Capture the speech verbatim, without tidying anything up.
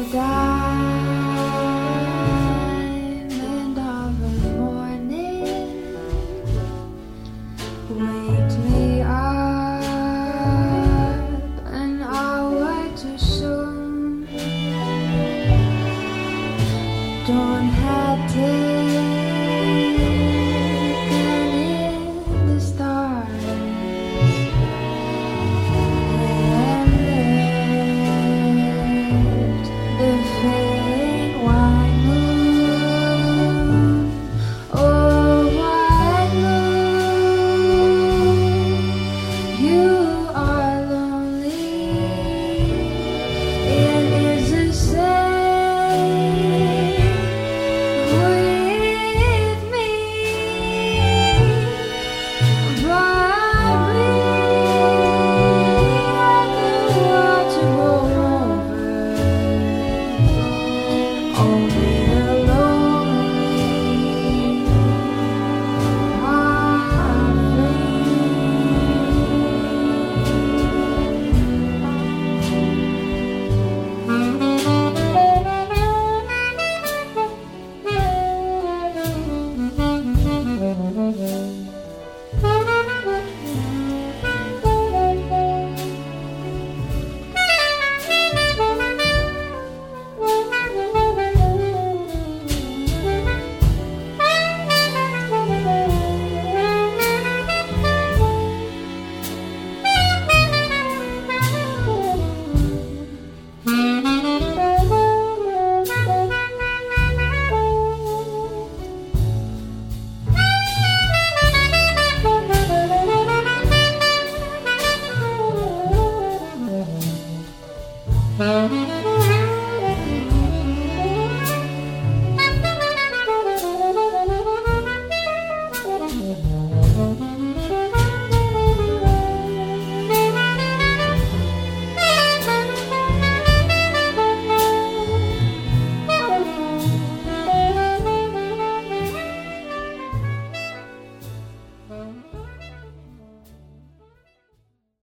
diamond of the morning waked me up an hour too soon. Dawn had taken in the stars and left the faint white moon. Oh, white moon, you are lonely. It is the same with me, but we have the world to go over. Only the lonely are free.